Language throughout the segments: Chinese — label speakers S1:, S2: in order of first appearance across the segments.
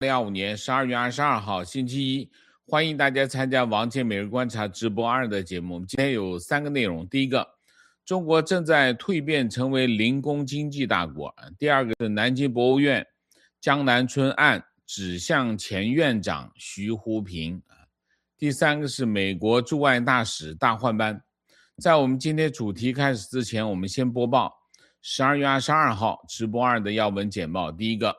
S1: 2025年12月22号星期一，欢迎大家参加王健每日观察直播2的节目。我们今天有3个内容：第一个，中国正在蜕变成为零工经济大国；第二个是南京博物院江南春案指向前院长徐湖平；第三个是美国驻外大使大换班。在我们今天主题开始之前，我们先播报12月22号直播2的要闻简报。第一个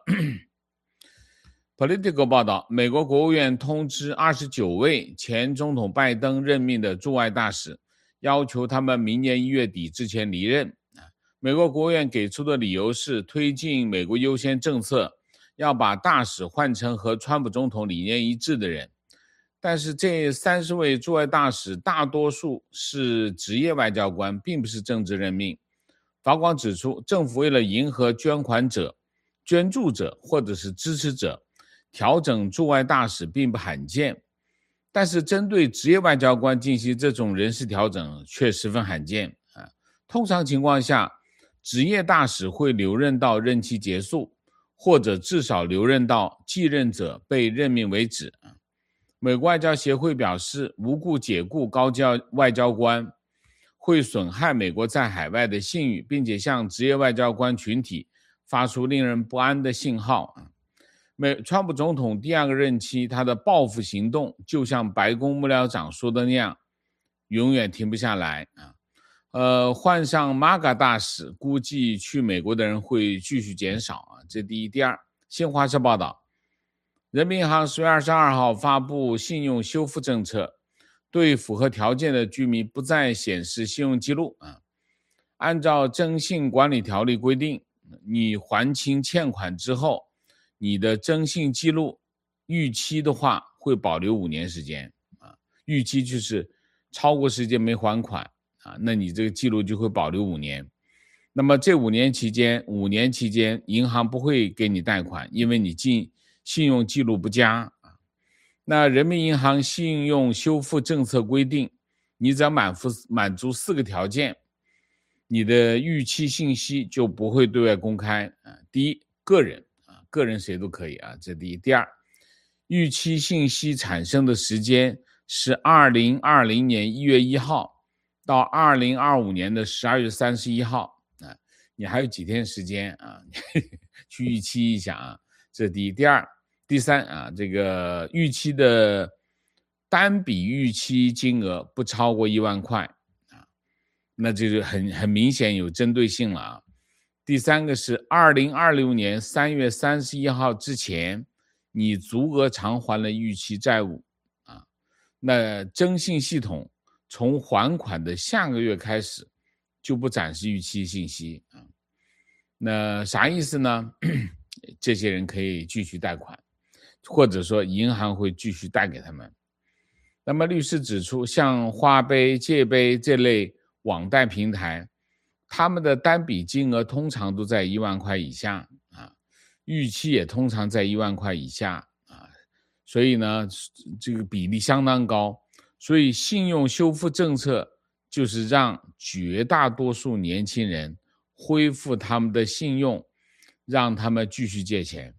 S1: Politico 报道，美国国务院通知29位前总统拜登任命的驻外大使，要求他们明年1月底之前离任。美国国务院给出的理由是推进美国优先政策，要把大使换成和川普总统理念一致的人。但是这30位驻外大使大多数是职业外交官，并不是政治任命。法官指出，政府为了迎合捐款者、捐助者或者是支持者，调整驻外大使并不罕见，但是针对职业外交官进行这种人事调整却十分罕见。通常情况下，职业大使会留任到任期结束，或者至少留任到继任者被任命为止。美国外交协会表示，无故解雇高级外交官会损害美国在海外的信誉，并且向职业外交官群体发出令人不安的信号。川普总统第2个任期，他的报复行动就像白宫幕僚长说的那样，永远停不下来。换上 MAGA 大使，估计去美国的人会继续减少。这第一。第二，新华社报道，人民银行10月22号发布信用修复政策，对符合条件的居民不再显示信用记录。按照征信管理条例规定，你还清欠款之后，你的征信记录逾期的话会保留5年时间。逾期就是超过时间没还款，那你这个记录就会保留5年。那么这5年期间银行不会给你贷款，因为你信用记录不佳。那人民银行信用修复政策规定，你只要满足4个条件，你的逾期信息就不会对外公开。第一，个人谁都可以，这第一。第二，逾期信息产生的时间是2020年1月1号到2025年的12月31号。你还有几天时间去逾期一下。这第一。第二。第三，这个逾期的单笔逾期金额不超过1万块，那这就很明显有针对性了。第三个是2026年3月31号之前，你足额偿还了逾期债务。那征信系统从还款的下个月开始就不展示逾期信息。那啥意思呢？这些人可以继续贷款，或者说银行会继续贷给他们。那么律师指出，像花呗、借呗这类网贷平台，他们的单笔金额通常都在1万块以下，逾期也通常在1万块以下，所以呢，这个比例相当高。所以信用修复政策就是让绝大多数年轻人恢复他们的信用，让他们继续借钱。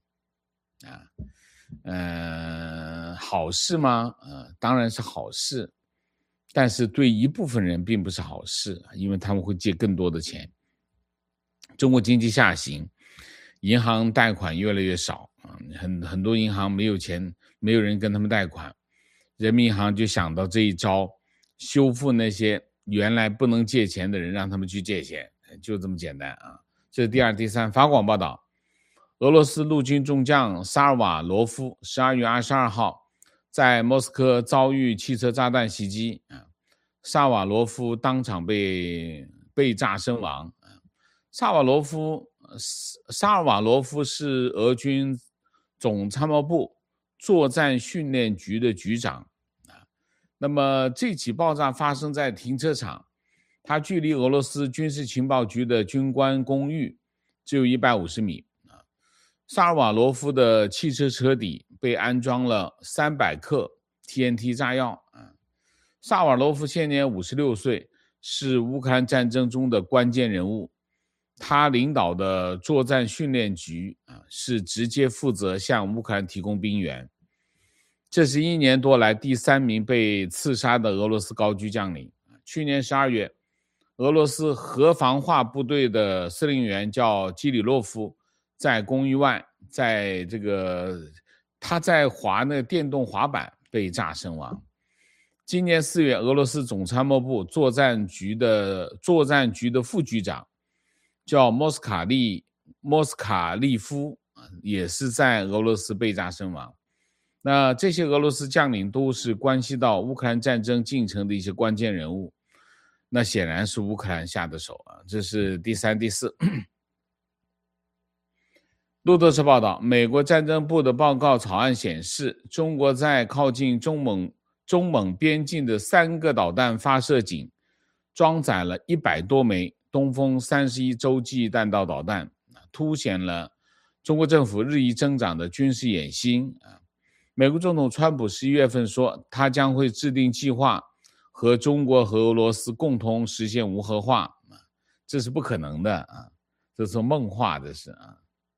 S1: 好事吗？当然是好事，但是对一部分人并不是好事，因为他们会借更多的钱。中国经济下行，银行贷款越来越少，很多银行没有钱，没有人跟他们贷款，人民银行就想到这一招，修复那些原来不能借钱的人，让他们去借钱，就这么简单。这是第二。第三，法广报道，俄罗斯陆军中将萨尔瓦罗夫12月22号在莫斯科遭遇汽车炸弹袭击，萨尔瓦罗夫当场被炸身亡。萨尔瓦罗夫是俄军总参谋部作战训练局的局长。那么这起爆炸发生在停车场，它距离俄罗斯军事情报局的军官公寓只有150米。萨尔瓦罗夫的汽车车底被安装了300克 TNT 炸药。萨尔瓦罗夫现年56岁，是乌克兰战争中的关键人物。 他领导的作战训练局是直接负责向乌克兰提供兵员。这是1年多来第3名被刺杀的俄罗斯高级将领。去年12月，俄罗斯核防化部队的司令员叫基里洛夫，在公寓外，他在滑那个电动滑板被炸身亡。今年4月，俄罗斯总参谋部作战局的副局长叫莫斯卡利夫，也是在俄罗斯被炸身亡。那这些俄罗斯将领都是关系到乌克兰战争进程的一些关键人物，那显然是乌克兰下的手啊。这是第3、第4。路透社报道，美国战争部的报告草案显示，中国在靠近中蒙边境的3个导弹发射井装载了100多枚东风31洲际弹道导弹，凸显了中国政府日益增长的军事野心。美国总统川普11月份说，他将会制定计划和中国和俄罗斯共同实现无核化，这是不可能的啊，这是梦话的事啊。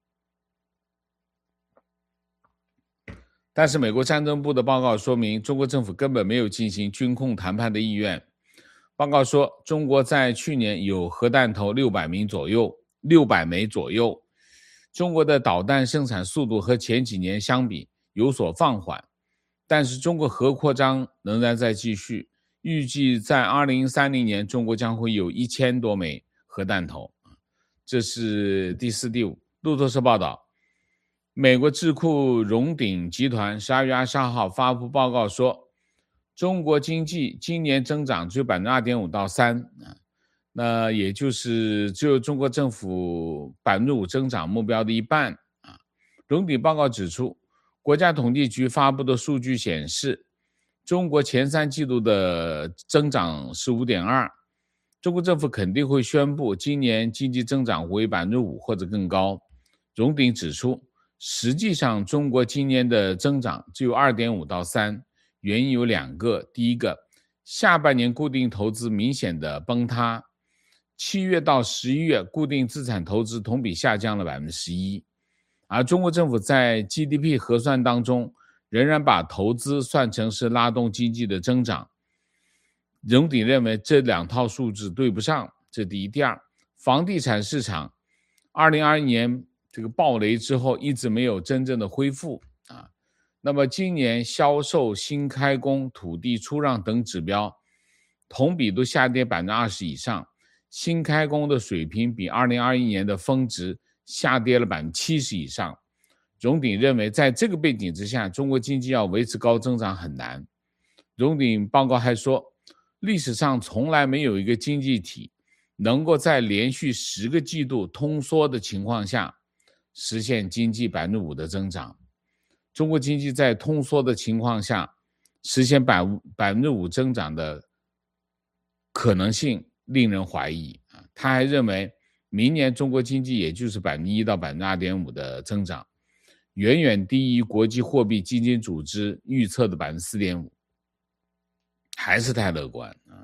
S1: 但是美国战争部的报告说明，中国政府根本没有进行军控谈判的意愿。报告说，中国在去年有核弹头600枚左右，中国的导弹生产速度和前几年相比有所放缓，但是中国核扩张仍然在继续，预计在2030年中国将会有1000多枚核弹头。这是第4、第5。路透社报道，美国智库荣鼎集团12月22号发布报告说，中国经济今年增长只有 2.5% 到 3%， 那也就是只有中国政府 5% 增长目标的一半。荣鼎报告指出，国家统计局发布的数据显示，中国前3季度的增长是 5.2%， 中国政府肯定会宣布今年经济增长为 5% 或者更高。荣鼎指出，实际上中国今年的增长只有 2.5% 到 3%， 原因有2个。第一个，下半年固定投资明显的崩塌，7月到11月固定资产投资同比下降了 11%， 而中国政府在 GDP 核算当中仍然把投资算成是拉动经济的增长。荣鼎认为这2套数字对不上，这第一。第二，房地产市场2021年这个暴雷之后一直没有真正的恢复啊。那么今年销售、新开工、土地出让等指标同比都下跌 20% 以上，新开工的水平比2021年的峰值下跌了 70% 以上。荣鼎认为在这个背景之下，中国经济要维持高增长很难。荣鼎报告还说，历史上从来没有一个经济体能够在连续10个季度通缩的情况下实现经济 5% 的增长。中国经济在通缩的情况下实现 5% 增长的可能性令人怀疑。他还认为明年中国经济也就是 1% 到 2.5% 的增长，远远低于国际货币基金组织预测的 4.5%， 还是太乐观啊。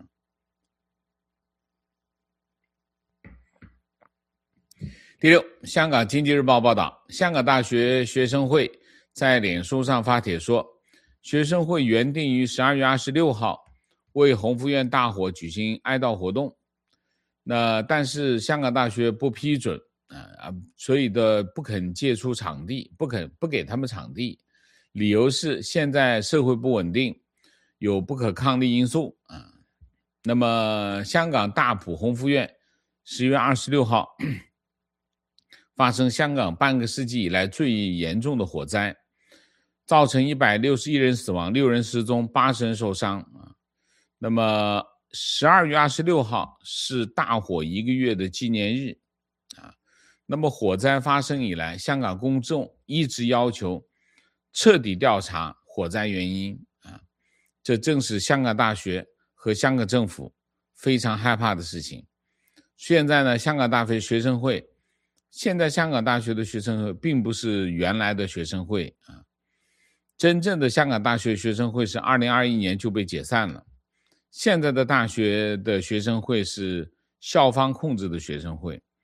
S1: 第6，香港经济日报报道，香港大学学生会在脸书上发帖说，学生会原定于12月26号为鸿福苑大火举行哀悼活动，但是香港大学不批准所以不肯借出场地，不给他们场地，理由是现在社会不稳定，有不可抗力因素那么香港大埔鸿福苑10月26号发生香港半个世纪以来最严重的火灾，造成161人死亡，6人失踪，80人受伤那么12月26号是大火1个月的纪念日那么火灾发生以来，香港公众一直要求彻底调查火灾原因这正是香港大学和香港政府非常害怕的事情。现在呢，香港大学学生会，现在香港大学的学生会并不是原来的学生会真正的香港大学学生会是2021年就被解散了，现在的大学的学生会是校方控制的学生会，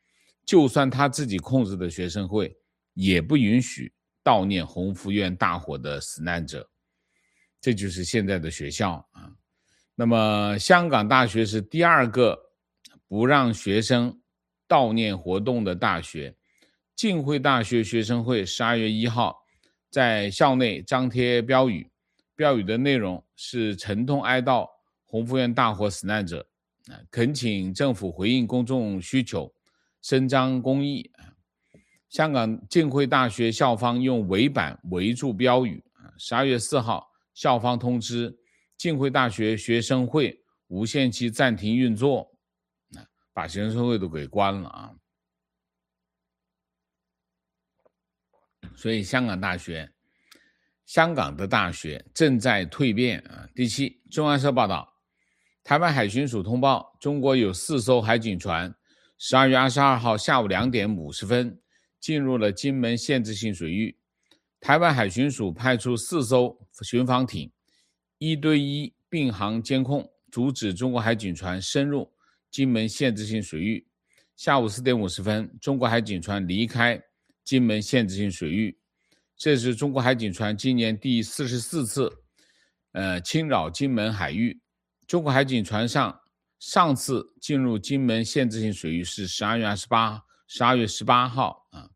S1: 就算他自己控制的学生会也不允许悼念弘福院大火的死难者。这就是现在的学校啊。那么香港大学是第2个不让学生悼念活动的大学。浸会大学学生会12月1号在校内张贴标语，标语的内容是沉痛哀悼弘福院大火死难者，恳请政府回应公众需求，伸张公义。香港浸会大学校方用围板围住标语。12月4号校方通知浸会大学学生会无限期暂停运作，把学生会都给关了啊。所以香港的大学正在蜕变啊。第7，中央社报道，台湾海巡署通报，中国有4艘海警船12月22号下午2点50分进入了金门限制性水域。台湾海巡署派出4艘巡防艇1对1并航监控，阻止中国海警船深入金门限制性水域。下午4点50分，中国海警船离开金门限制性水域。这是中国海警船今年第44次侵扰金门海域。中国海警船上次进入金门限制性水域是12月18号啊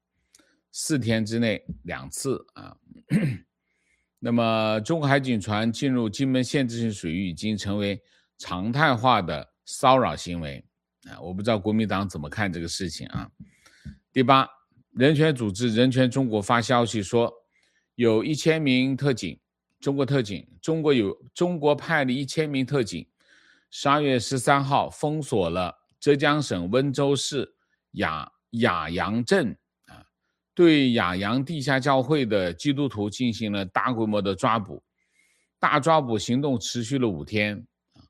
S1: ，4天之内2次啊。那么中国海警船进入金门限制性水域已经成为常态化的骚扰行为啊，我不知道国民党怎么看这个事情啊。第8，人权组织人权中国发消息说，有1000名特警，中国派了1000名特警，12月13号封锁了浙江省温州市雅阳镇啊，对雅阳地下教会的基督徒进行了大规模的抓捕。大抓捕行动持续了5天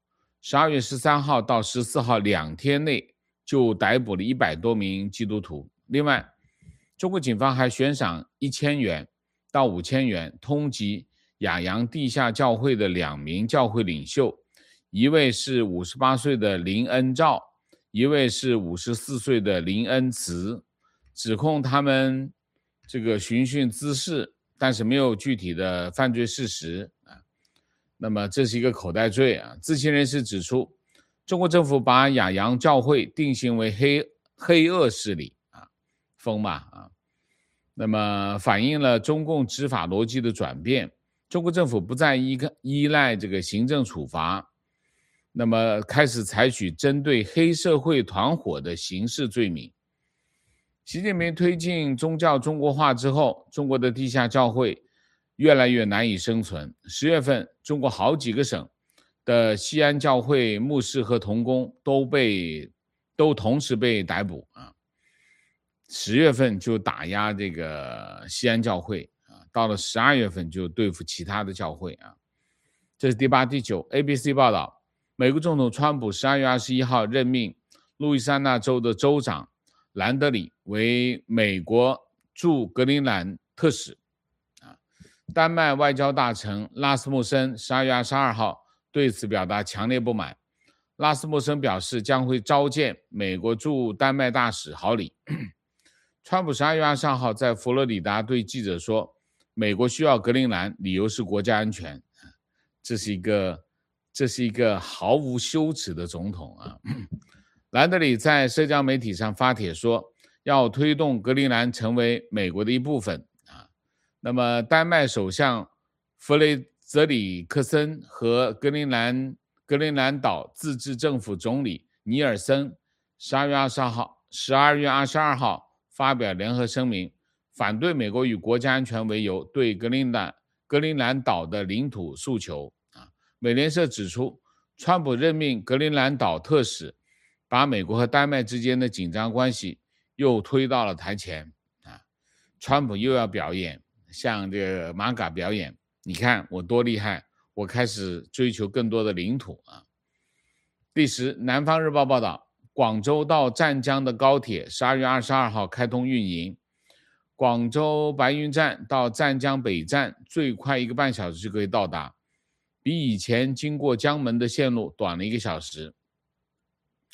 S1: ，12月13号到14号2天内就逮捕了100多名基督徒。另外，中国警方还悬赏1000元到5000元通缉雅阳地下教会的2名教会领袖，一位是58岁的林恩照，一位是54岁的林恩慈，指控他们这个寻衅滋事，但是没有具体的犯罪事实啊。那么这是一个口袋罪啊。知情人士指出，中国政府把雅阳教会定性为黑恶势力啊，疯吧啊。那么反映了中共执法逻辑的转变，中国政府不再依赖这个行政处罚，那么开始采取针对黑社会团伙的刑事罪名。习近平推进宗教中国化之后，中国的地下教会越来越难以生存。10月份，中国好几个省的西安教会牧师和同工都同时被逮捕啊。10月份就打压这个西安教会啊，到了12月份就对付其他的教会啊。这是第8、第9。ABC 报道，美国总统川普12月21号任命路易斯安那州的州长兰德里为美国驻格陵兰特使。丹麦外交大臣拉斯穆森12月22号对此表达强烈不满。拉斯穆森表示将会召见美国驻丹麦大使豪里。川普12月22号在佛罗里达对记者说，美国需要格陵兰，理由是国家安全。这是一个毫无羞耻的总统啊。兰德里在社交媒体上发帖说，要推动格陵兰成为美国的一部分啊。那么丹麦首相弗雷泽里克森和格陵兰岛自治政府总理尼尔森12月22号发表联合声明，反对美国以国家安全为由对格陵兰岛的领土诉求啊。美联社指出，川普任命格陵兰岛特使，把美国和丹麦之间的紧张关系又推到了台前啊。川普又要表演，像这个马嘎表演，你看我多厉害，我开始追求更多的领土啊。第10，南方日报报道，广州到湛江的高铁12月22号开通运营，广州白云站到湛江北站最快1个半小时就可以到达，比以前经过江门的线路短了1个小时。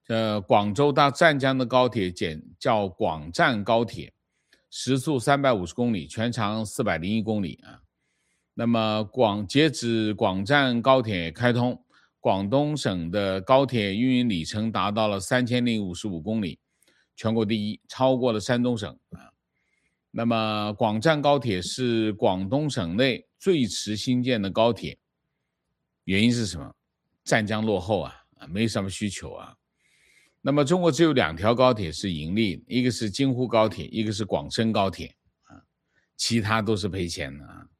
S1: 广州到湛江的高铁叫广湛高铁，时速350公里，全长401公里啊。那么截止广湛高铁开通，广东省的高铁运营里程达到了3055公里，全国第一，超过了山东省啊。那么广湛高铁是广东省内最迟新建的高铁，原因是什么？湛江落后啊，没什么需求啊。那么中国只有2条高铁是盈利，一个是京沪高铁，一个是广深高铁啊，其他都是赔钱的啊。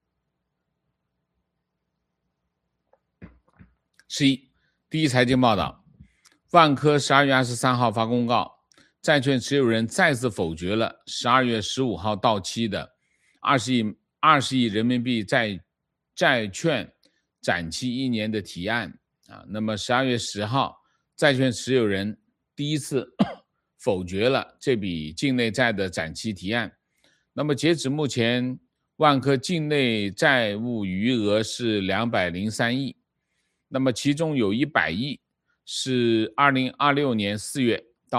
S1: 第一财经报道，万科12月23号发公告，债券持有人再次否决了12月15号到期的20亿人民币债券展期1年的提案啊。那么12月10号，债券持有人第一次否决了这笔境内债的展期提案。那么截止目前，万科境内债务余额是203亿，那么其中有100亿是2026年4月到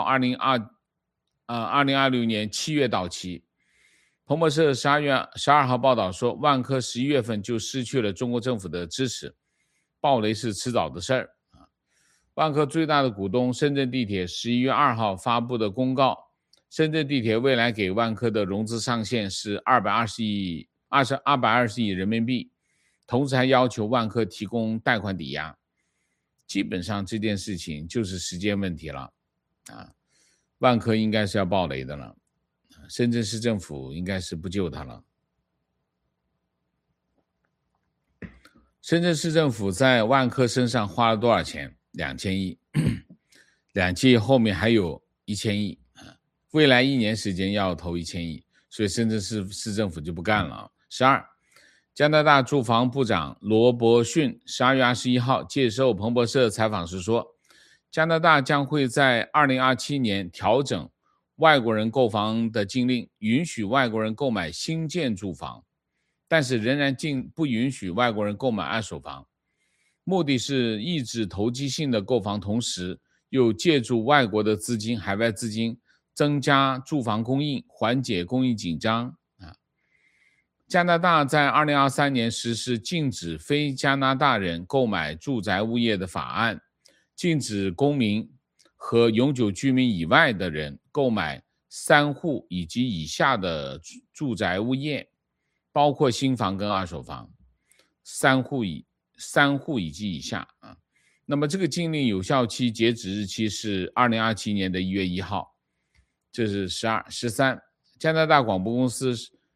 S1: 2026年7月到期。彭博社12月12号报道说，万科11月份就失去了中国政府的支持，暴雷是迟早的事儿。万科最大的股东深圳地铁11月2号发布的公告，深圳地铁未来给万科的融资上限是220亿人民币，同时还要求万科提供贷款抵押。基本上这件事情就是时间问题了啊，万科应该是要爆雷的了，深圳市政府应该是不救它了。深圳市政府在万科身上花了多少钱？2000亿，2000亿后面还有1000亿，未来1年时间要投1000亿，所以深圳市政府就不干了。12，加拿大住房部长罗伯逊12月21号接受彭博社采访时说，加拿大将会在2027年调整外国人购房的禁令，允许外国人购买新建住房，但是仍然不允许外国人购买二手房，目的是抑制投机性的购房，同时又借助外国的海外资金增加住房供应，缓解供应紧张。加拿大在2023年实施禁止非加拿大人购买住宅物业的法案，禁止公民和永久居民以外的人购买3户以及以下的住宅物业，包括新房跟二手房，3户以及以下啊。那么这个禁令有效期截止日期是2027年1月1号，这是12、13。加拿大广播公司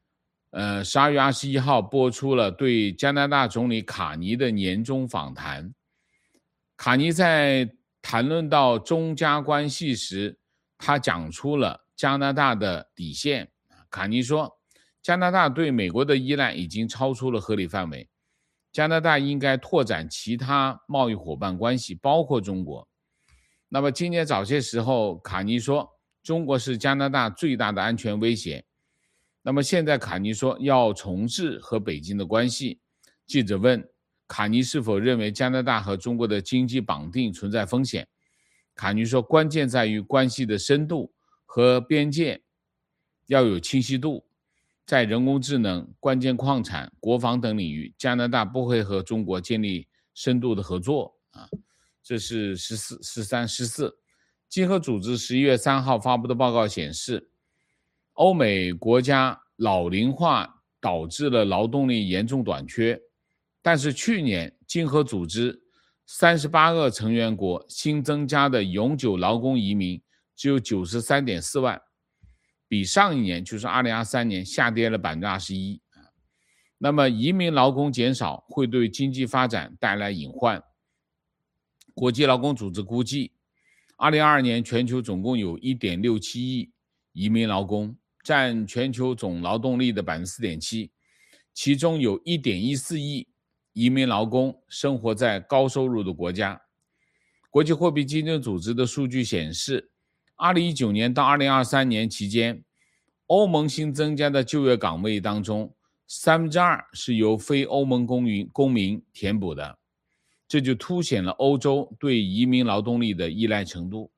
S1: 12月21号播出了对加拿大总理卡尼的年终访谈。卡尼在谈论到中加关系时，他讲出了加拿大的底线。卡尼说，加拿大对美国的依赖已经超出了合理范围，加拿大应该拓展其他贸易伙伴关系，包括中国。那么今年早些时候，卡尼说中国是加拿大最大的安全威胁。那么现在卡尼说要重置和北京的关系。记者问卡尼是否认为加拿大和中国的经济绑定存在风险，卡尼说关键在于关系的深度和边界要有清晰度，在人工智能、关键矿产、国防等领域，加拿大不会和中国建立深度的合作啊。这是13、14。经合组织11月3号发布的报告显示，欧美国家老龄化导致了劳动力严重短缺，但是去年经合组织38个成员国新增加的永久劳工移民只有 93.4 万，比上一年就是2023年下跌了 21%。 那么移民劳工减少会对经济发展带来隐患。国际劳工组织估计2022年全球总共有 1.67 亿移民劳工，占全球总劳动力的 4.7%， 其中有 1.14 亿移民劳工生活在高收入的国家。国际货币基金组织的数据显示，2019年到2023年期间，欧盟新增加的就业岗位当中，2/3是由非欧盟公民填补的，这就凸显了欧洲对移民劳动力的依赖程度。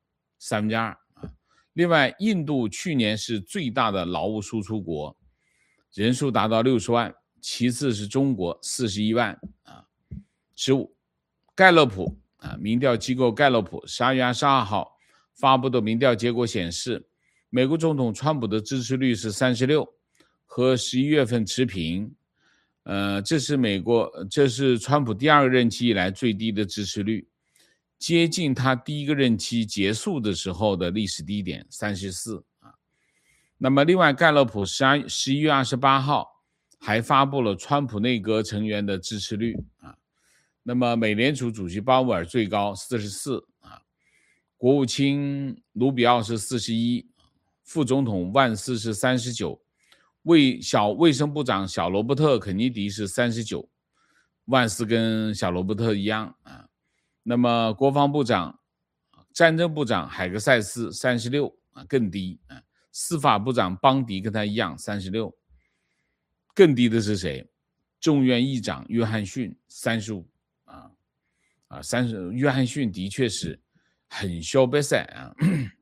S1: 2/3啊。另外，印度去年是最大的劳务输出国，人数达到60万，其次是中国41万啊。15，盖勒普民调机构盖勒普12月22号发布的民调结果显示，美国总统川普的支持率是36%，和11月份持平。这是川普第2个任期以来最低的支持率，接近他第1个任期结束的时候的历史低点34%啊。那么另外，盖勒普11月28号还发布了川普内阁成员的支持率啊。那么美联储主席鲍威尔最高44啊，国务卿卢比奥是41，副总统万斯是39，卫生部长小罗伯特肯尼迪是39，万斯跟小罗伯特一样啊。那么国防部长、战争部长海格塞斯36啊，更低啊。司法部长邦迪跟他一样36，更低的是谁？众院议长约翰逊3530，约翰逊的确是很小白赛啊。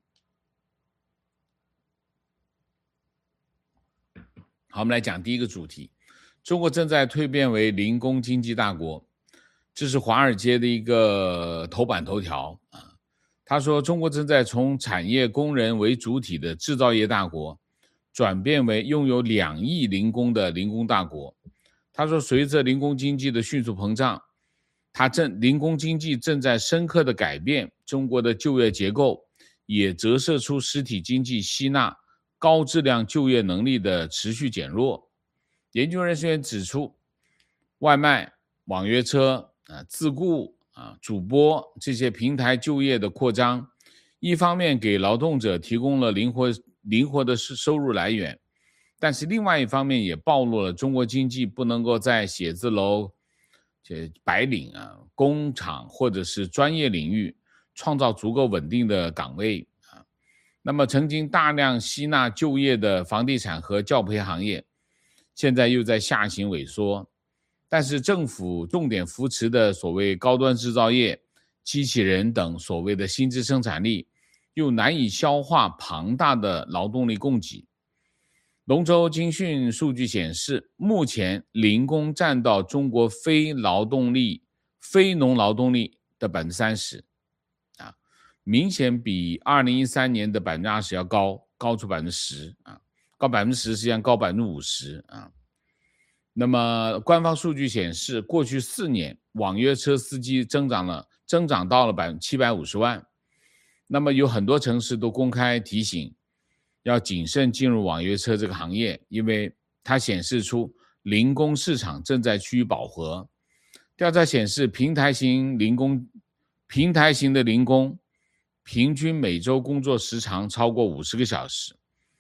S1: 好，我们来讲第一个主题，中国正在蜕变为零工经济大国，这是华尔街的一个头版头条啊。他说，中国正在从产业工人为主体的制造业大国，转变为拥有2亿零工的零工大国。他说，随着零工经济的迅速膨胀，零工经济正在深刻的改变中国的就业结构，也折射出实体经济吸纳高质量就业能力的持续减弱。研究人员指出，外卖、网约车、自雇、主播这些平台就业的扩张，一方面给劳动者提供了灵活的收入来源，但是另外一方面也暴露了中国经济不能够在写字楼、白领工厂或者是专业领域创造足够稳定的岗位。那么曾经大量吸纳就业的房地产和教培行业，现在又在下行萎缩。但是政府重点扶持的所谓高端制造业、机器人等所谓的新质生产力，又难以消化庞大的劳动力供给。龙州经讯数据显示，目前零工占到中国非农劳动力的30%啊，明显比2013年的20%要高出10%啊，高10%实际上高50%啊。那么官方数据显示，过去4年网约车司机增长到了750万。那么有很多城市都公开提醒要谨慎进入网约车这个行业，因为它显示出零工市场正在趋于饱和。调查显示，平台型的零工平均每周工作时长超过50个小时，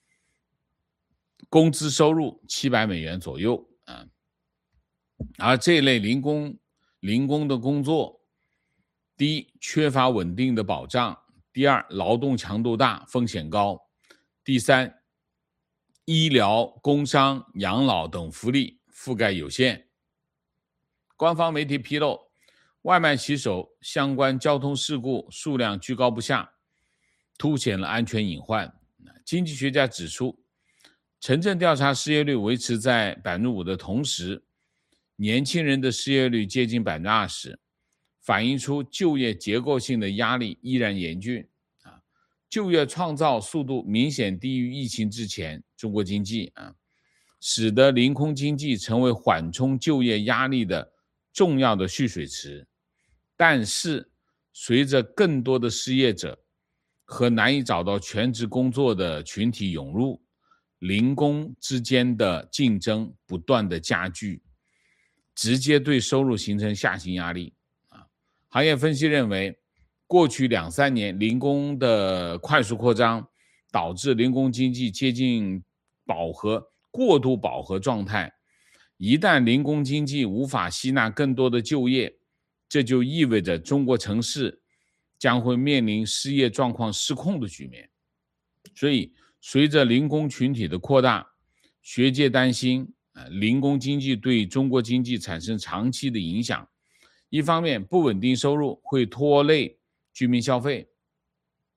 S1: 工资收入$700左右。而这一类零工的工作，第一，缺乏稳定的保障；第二，劳动强度大，风险高；第三，医疗、工伤、养老等福利覆盖有限。官方媒体披露，外卖骑手相关交通事故数量居高不下，凸显了安全隐患。经济学家指出，城镇调查失业率维持在5%的同时，年轻人的失业率接近20%，反映出就业结构性的压力依然严峻。就业创造速度明显低于疫情之前中国经济使得零工经济成为缓冲就业压力的重要的蓄水池。但是随着更多的失业者和难以找到全职工作的群体涌入，零工之间的竞争不断的加剧，直接对收入形成下行压力。行业分析认为，过去2-3年零工的快速扩张，导致零工经济接近过度饱和状态。一旦零工经济无法吸纳更多的就业，这就意味着中国城市将会面临失业状况失控的局面。所以随着零工群体的扩大，学界担心零工经济对中国经济产生长期的影响。一方面，不稳定收入会拖累居民消费；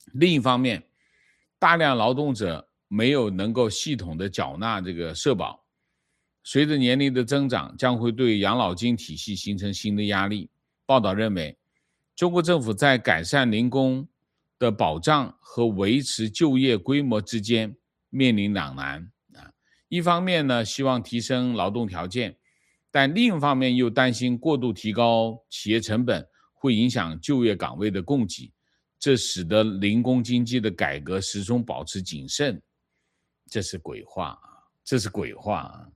S1: 另一方面，大量劳动者没有能够系统的缴纳这个社保，随着年龄的增长，将会对养老金体系形成新的压力。报道认为，中国政府在改善零工的保障和维持就业规模之间面临两难。一方面呢，希望提升劳动条件，但另一方面又担心过度提高企业成本会影响就业岗位的供给，这使得零工经济的改革始终保持谨慎。这是鬼话，这是鬼话。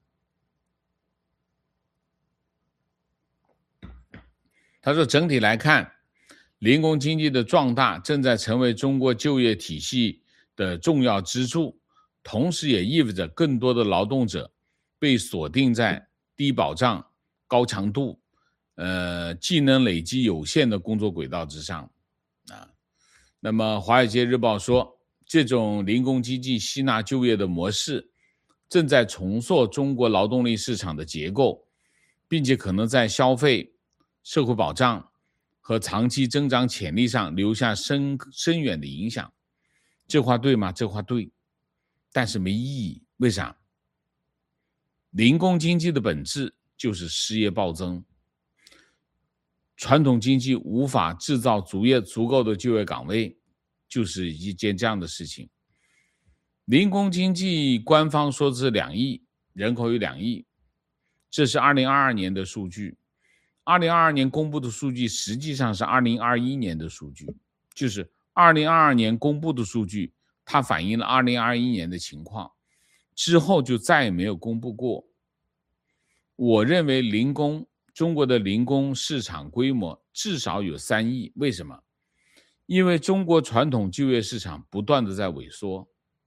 S1: 他说，整体来看，零工经济的壮大正在成为中国就业体系的重要支柱，同时也意味着更多的劳动者被锁定在低保障、高强度、技能累积有限的工作轨道之上。那么《华尔街日报》说，这种零工经济吸纳就业的模式正在重塑中国劳动力市场的结构，并且可能在消费、社会保障和长期增长潜力上留下深远的影响。这话对吗？这话对，但是没意义。为啥？零工经济的本质就是失业暴增，传统经济无法制造足够的就业岗位，就是一件这样的事情。零工经济官方说是2亿，人口有2亿，这是2022年的数据。2022年公布的数据实际上是2021年的数据，就是2022年公布的数据，它反映了2021年的情况，之后就再也没有公布过。我认为中国的零工市场规模至少有3亿，为什么？因为中国传统就业市场不断的在萎缩。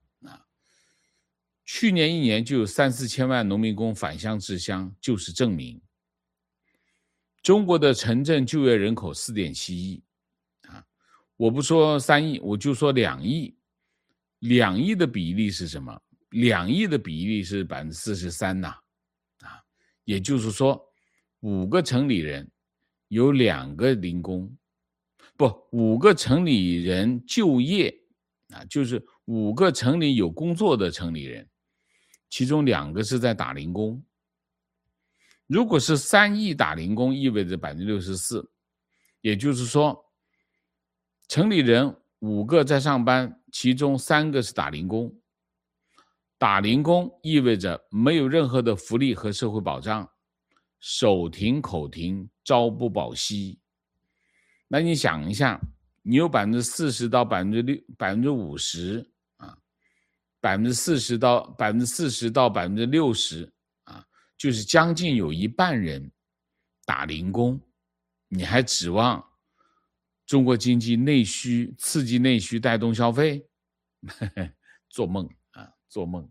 S1: 去年1年就有3-4千万农民工返乡治乡，就是证明。中国的城镇就业人口4.7亿，我不说3亿，我就说2亿。2亿的比例是什么？2亿的比例是43%呐，也就是说，5个城里人有2个零工，不，5个城里人就业，就是5个城里有工作的城里人，其中2个是在打零工。如果是3亿打零工，意味着64%，也就是说，城里人5个在上班，其中3个是打零工。打零工意味着没有任何的福利和社会保障，手停口停，朝不保夕。那你想一下，你有40%到50%啊，40%到60%啊，就是将近有1半人打零工，你还指望中国经济内需刺激内需带动消费？做梦啊，做梦。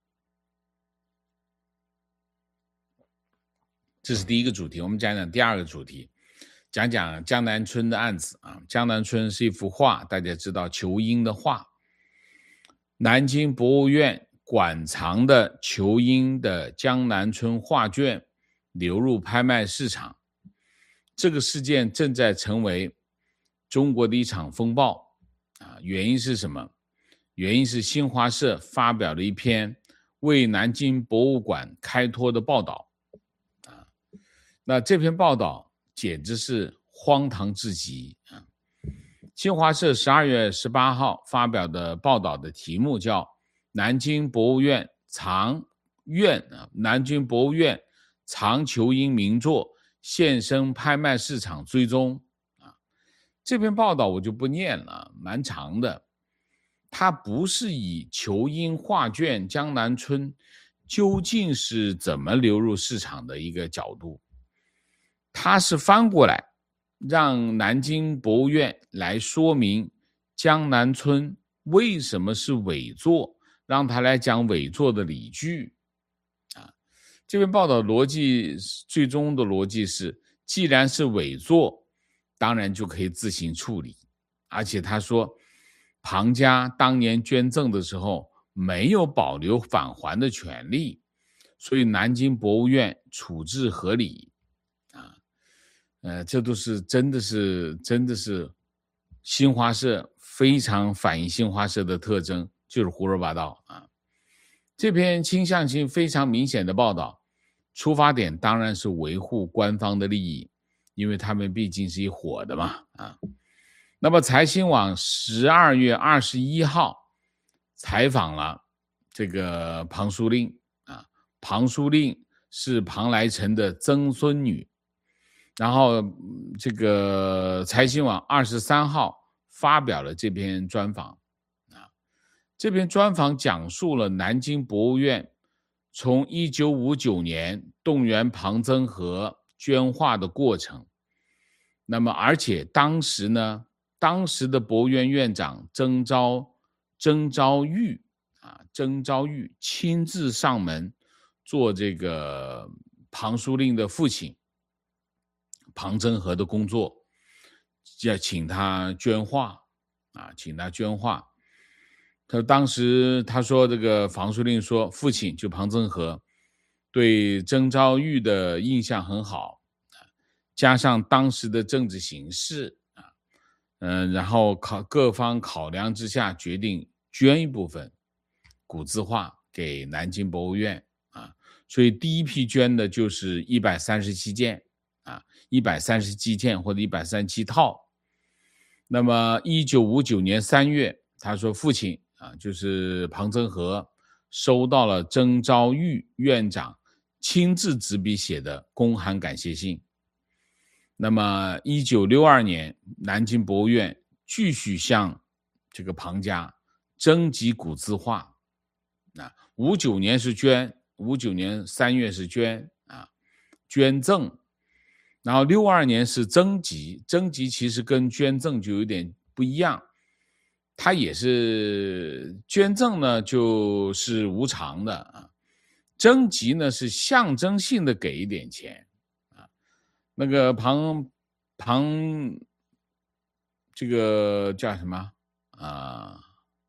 S1: 这是第一个主题，我们讲讲第二个主题，讲讲江南春的案子啊。江南春是一幅画，大家知道仇英的画，南京博物院馆藏的仇英的江南春画卷流入拍卖市场，这个事件正在成为中国的一场风暴啊。原因是什么？原因是新华社发表了一篇为南京博物馆开脱的报道。那这篇报道简直是荒唐至极啊！新华社12月18号发表的报道的题目叫《南京博物院藏仇英名作现身拍卖市场追踪》啊。这篇报道我就不念了，蛮长的。它不是以仇英画卷江南春究竟是怎么流入市场的一个角度，他是翻过来让南京博物院来说明江南春为什么是伪作，让他来讲伪作的理据啊。这篇报道逻辑最终的逻辑是，既然是伪作，当然就可以自行处理。而且他说，庞家当年捐赠的时候没有保留返还的权利，所以南京博物院处置合理。这都是真的是新华社非常反映新华社的特征就是胡说八道啊。这篇倾向性非常明显的报道，出发点当然是维护官方的利益，因为他们毕竟是一伙的嘛啊。那么财新网12月21号采访了这个庞淑令啊，庞淑令是庞莱成的曾孙女。然后这个财新网23号发表了这篇专访啊，这篇专访讲述了南京博物院从1959年动员庞曾和捐画的过程。那么而且当时的博物院院长曾昭玉亲自上门做这个庞淑令的父亲庞曾和的工作，要请他捐画啊，当时他说这个庞淑令说父亲就庞曾和对曾昭玉的印象很好，加上当时的政治形势啊，然后各方考量之下决定捐一部分古字画给南京博物院啊，所以第一批捐的就是137件啊，137件或者137套。那么1959年3月，他说父亲啊，就是庞曾和收到了曾昭玉院长亲自执笔写的公函感谢信。那么1962年，南京博物院继续向这个庞家征集古字画，59年是捐，59年3月是捐啊，捐赠。然后62年是征集其实跟捐赠就有点不一样，它也是捐赠呢就是无偿的啊，征集呢是象征性的给一点钱啊。那个庞这个叫什么啊？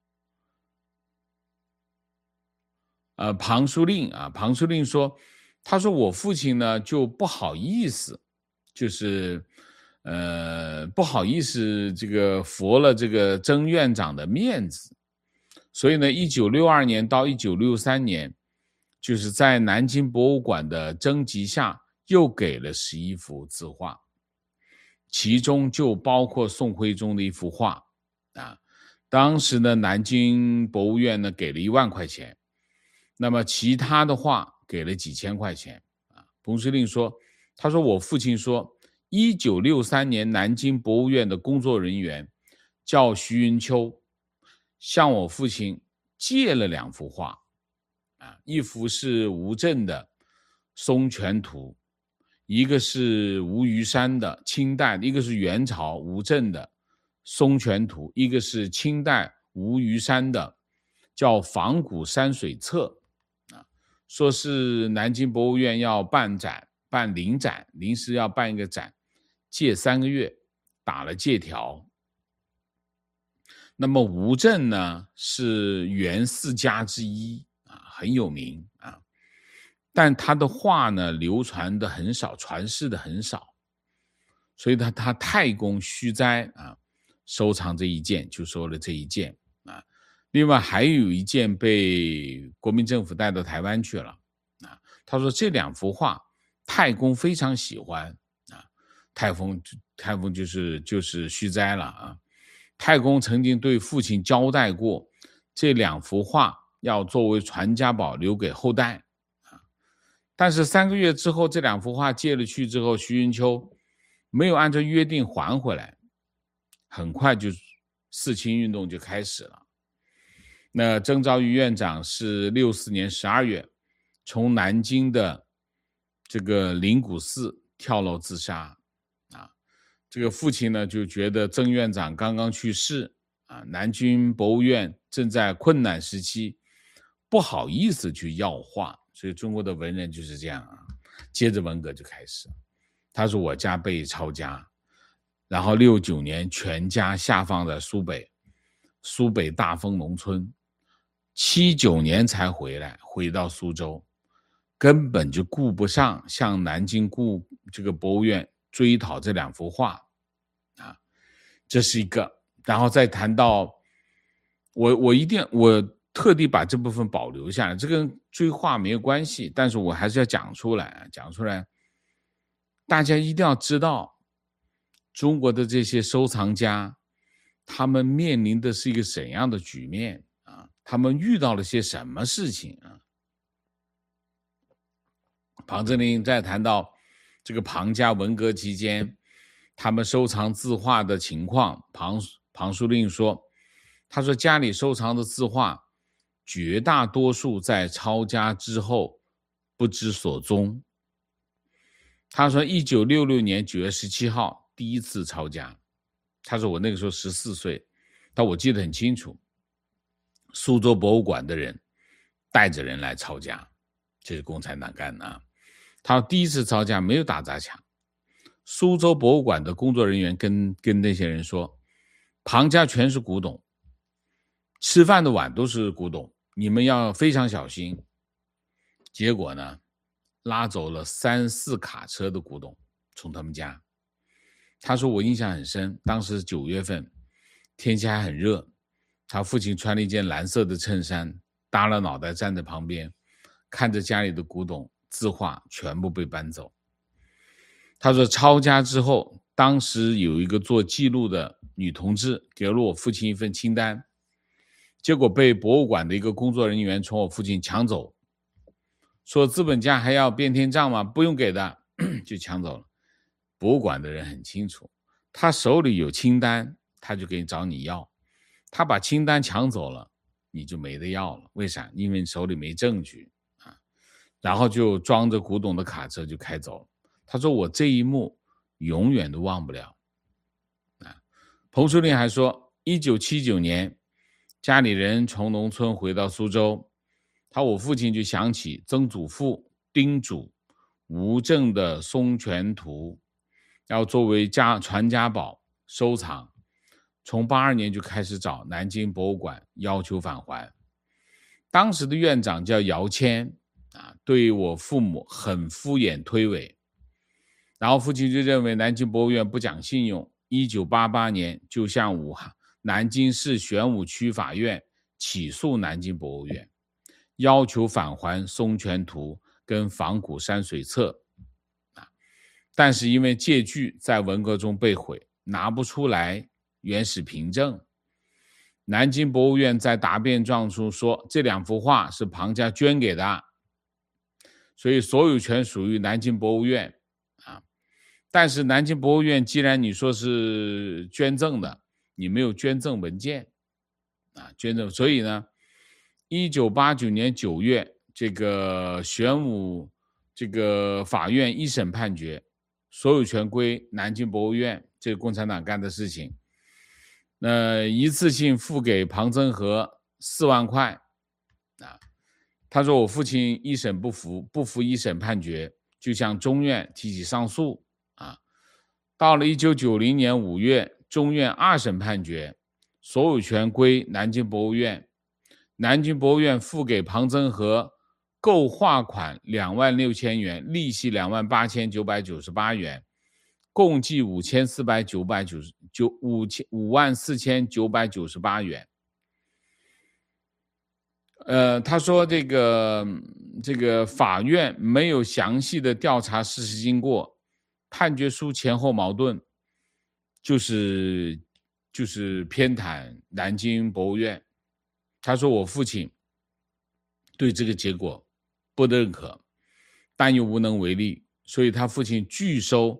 S1: 庞淑令说，他说我父亲呢就不好意思，就是不好意思这个驳了这个曾院长的面子，所以呢1962年到1963年就是在南京博物馆的征集下又给了11幅字画，其中就包括宋徽宗的一幅画啊。当时呢南京博物院呢给了1万块钱，那么其他的画给了几千块钱啊。彭书令说，他说我父亲说1963年南京博物院的工作人员叫徐云秋，向我父亲借了2幅画啊，一幅是吴镇的《松泉图》，一个是吴虞山的清代的，一个是元朝吴镇的《松泉图》，一个是清代吴虞山的叫《仿古山水册》啊，说是南京博物院要办临展，临时要办一个展，借3个月，打了借条。那么吴镇呢是元4家之一啊，很有名啊，但他的画呢流传的很少，传世的很少，所以他太公虚斋啊收藏这一件，就收了这一件啊。另外还有一件被国民政府带到台湾去了啊。他说这2幅画太公非常喜欢啊，太公就是虚斋了啊。太公曾经对父亲交代过，这2幅画要作为传家宝留给后代啊。但是3个月之后，这2幅画借了去之后，徐云秋没有按照约定还回来，很快就四清运动就开始了。那曾昭玉院长是64年12月从南京的这个灵谷寺跳楼自杀啊。这个父亲呢就觉得曾院长刚刚去世啊，南京博物院正在困难时期，不好意思去要画，所以中国的文人就是这样啊。接着文革就开始，他说我家被抄家，然后69年全家下放在苏北大丰农村，79年才回到苏州，根本就顾不上向南京这个博物院追讨这2幅画啊。这是一个然后再谈到我特地把这部分保留下来，这跟追话没有关系，但是我还是要讲出来，大家一定要知道中国的这些收藏家他们面临的是一个怎样的局面啊？他们遇到了些什么事情啊？庞正林在谈到这个庞家文革期间他们收藏字画的情况，庞书令说，他说家里收藏的字画绝大多数在抄家之后不知所踪。他说1966年9月17号第一次抄家，他说我那个时候14岁，但我记得很清楚，苏州博物馆的人带着人来抄家，这是共产党干的啊。他第一次抄家没有打砸抢，苏州博物馆的工作人员跟那些人说，庞家全是古董，吃饭的碗都是古董，你们要非常小心。结果呢，拉走了3、4卡车的古董从他们家。他说我印象很深，当时9月份天气还很热，他父亲穿了一件蓝色的衬衫，耷了脑袋站在旁边，看着家里的古董字画全部被搬走。他说抄家之后，当时有一个做记录的女同志给了我父亲一份清单，结果被博物馆的一个工作人员从我父亲抢走，说资本家还要变天账吗？不用给的，就抢走了。博物馆的人很清楚，他手里有清单，他就给你找你要，他把清单抢走了，你就没得要了。为啥？因为你手里没证据啊。然后就装着古董的卡车就开走了。他说我这一幕永远都忘不了啊。彭书令还说1979年家里人从农村回到苏州，我父亲就想起曾祖父叮嘱吴正的松泉图要作为传家宝收藏，从82年就开始找南京博物馆要求返还。当时的院长叫姚谦啊，对我父母很敷衍推诿，然后父亲就认为南京博物院不讲信用，1988年就向南京市玄武区法院起诉南京博物院，要求返还松泉图跟仿古山水册。但是因为借据在文革中被毁，拿不出来原始凭证。南京博物院在答辩状中说这2幅画是庞家捐给的，所以所有权属于南京博物院啊。但是南京博物院既然你说是捐赠的，你没有捐赠文件啊，捐赠，所以呢1989年9月这个玄武这个法院一审判决所有权归南京博物院，这是共产党干的事情。一次性付给庞增和4万块啊。他说我父亲一审不服一审判决，就向中院提起上诉啊。到了1990年5月，中院2审判决所有权归南京博物院，南京博物院付给庞增和购画款26000元，利息28998元，共计54998元。他说这个法院没有详细的调查事实经过，判决书前后矛盾，就是偏袒南京博物院。他说我父亲对这个结果不认可，但又无能为力，所以他父亲拒收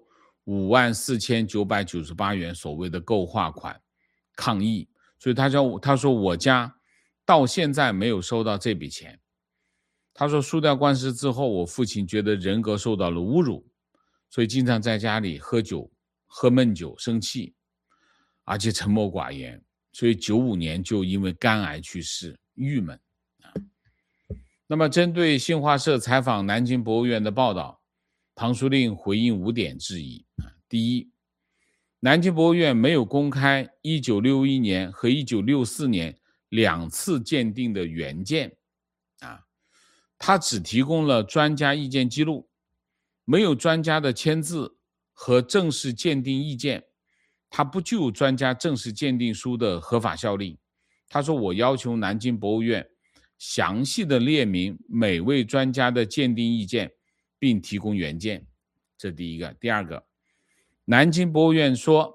S1: 54998元所谓的购画款抗议。所以他说我家到现在没有收到这笔钱。他说输掉官司之后，我父亲觉得人格受到了侮辱，所以经常在家里喝酒，喝闷酒，生气，而且沉默寡言，所以95年就因为肝癌去世，郁闷。那么针对新华社采访南京博物院的报道，庞书令回应5点质疑。第一，南京博物院没有公开1961年和1964年2次鉴定的原件啊，他只提供了专家意见记录，没有专家的签字和正式鉴定意见， 他不具有专家正式鉴定书的合法效力。他说，我要求南京博物院详细的列明每位专家的鉴定意见，并提供原件。这第一个。第二个，南京博物院说